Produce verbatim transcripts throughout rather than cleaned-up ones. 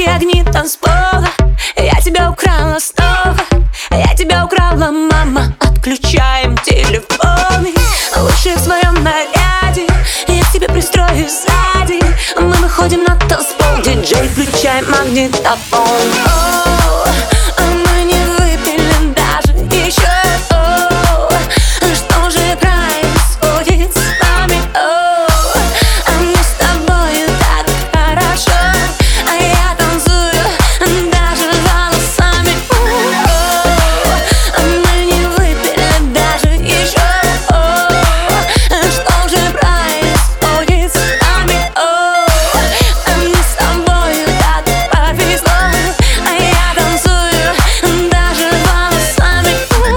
яркие огни танцпола. Я тебя украла снова, я тебя украла, мама. Отключаем телефоны, лучше в своем наряде. Я к тебе пристроюсь сзади. Мы выходим на танцпол, диджей, включай магнитофон. О, а мы не выпили даже еще. О, что же происходит с нами? О, а мне с тобою так хорошо, а я танцую даже волосами. О, а мы не выпили даже еще. О, что же происходит с нами? О, а мне с тобою так повезло, а я танцую даже волосами.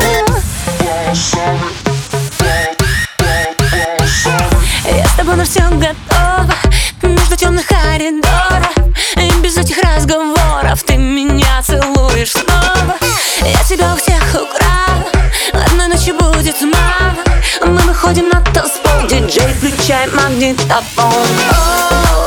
Я с тобой на все готова, между темных коридоров. И без этих разговоров ты меня целуешь снова. Я тебя у всех украла, одной ночи будет мало. Мы выходим на танцпол, диджей, включай магнитофон. О,